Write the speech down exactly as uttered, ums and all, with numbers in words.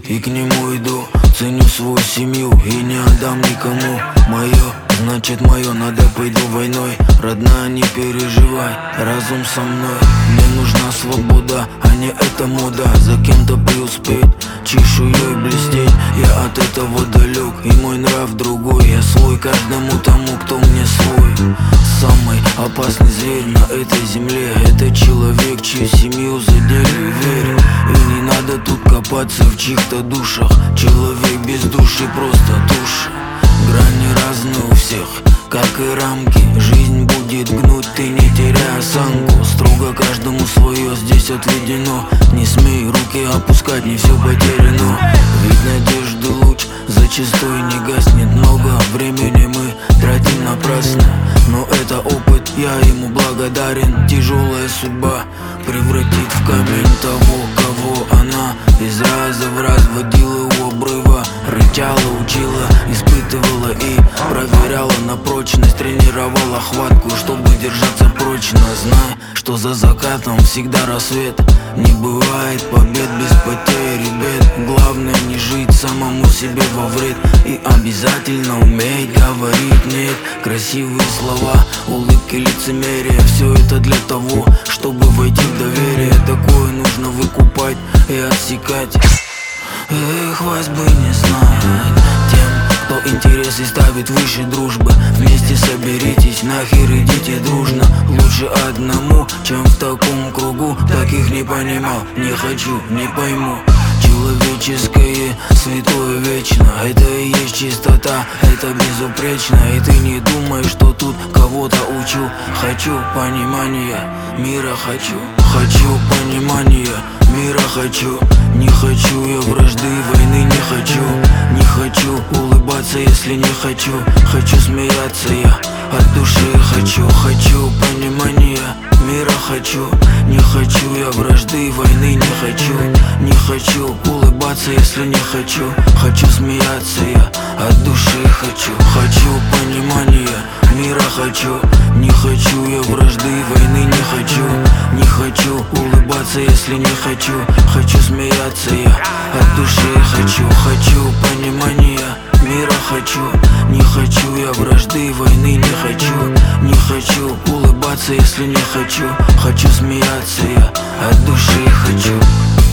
и к нему иду. Ценю свою семью и не отдам никому. Мое, значит мое, надо пойду войной. Родная, не переживай, разум со мной. Мне нужна свобода, а не эта мода. За кем-то преуспеть, чешуей блестеть. Я от этого далек, и мой нрав другой. Я свой каждому тому, кто мне свой. Самый опасный зверь на этой земле — это человек, чью семью задели, верю. И не надо тут копаться в чьих-то душах. Человек без души просто туша. Грани разные у всех, как и рамки. Жизнь будет гнуть, ты не теряй осанку. Строго каждому свое здесь отведено. Не смей руки опускать, не все потеряно. Ведь надежды луч зачастую не гаснет. Много времени мы тратим напрасно, но это опыт, я ему благодарен. Тяжелая судьба превратит в камень того, кого она из раза в раз водила у обрыва. Рычала, учила, испытывала и проверяла на прочность. Тренировала хватку, чтобы держаться прочно. Знай, что за закатом всегда рассвет. Не бывает побед без потерь и бед. Главное не жить самому себе во вред. И обязательно уметь говорить нет. Красивые слова, улыбки, лицемерие — все это для того, чтобы войти в доверие. Такое нужно выкупать и отсекать. Эх, вас бы не знать тем, кто интересы ставит выше дружбы. Вместе соберитесь, нахер идите дружно. Лучше одному, чем в таком кругу. Таких не понимал, не хочу, не пойму. Человеческое, святое вечно. Это и есть чистота, это безупречно. И ты не думай, что тут кого-то учу. Хочу понимания, мира хочу. Хочу понимания, мира хочу. Не хочу я вражды, войны не хочу. Не хочу улыбаться, если не хочу. Хочу смеяться я, от души хочу. Хочу понимания, мира хочу. Не хочу я вражды, войны не хочу. Не хочу улыбаться, если не хочу. Хочу смеяться я, от души хочу. Хочу понимания, мира хочу. Не хочу я вражды, войны не хочу. Не хочу улыбаться, если не хочу. Хочу смеяться я, от души хочу. Хочу понимания, мира хочу. Не хочу я вражды, войны не хочу. Не хочу улыбаться, если не хочу. Хочу смеяться я, от души хочу.